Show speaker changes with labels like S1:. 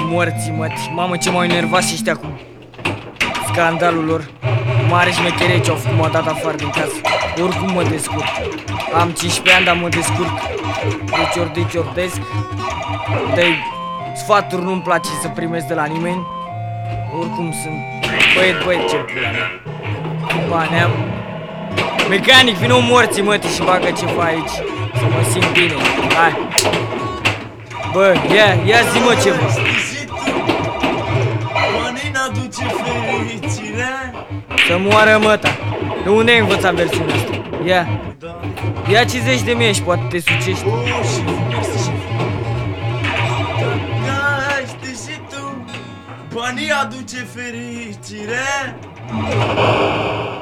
S1: morții, măti. Mamă, ce m-au enervat și ăștia cu scandalul lor. Mare șmecherie ce-au făcut, m-au dat afară din casă. Oricum mă descurc. Am 15 ani, dar mă descurc. Deci ordesc. De sfaturi nu-mi place să primesc de la nimeni. Oricum sunt băieți, ce pula mea. Bani am. Mecanic, vină morții, mătii, și bagă ceva aici. Să mă simt bine. Hai. Bă, ia zi-mă ceva.
S2: Banii n-aduce fericire.
S1: Să moară măta. De unde ai învățat versiunea asta? Ia 50 de mie și poate te sucești.
S2: Știi și tu. Banii aduce fericire.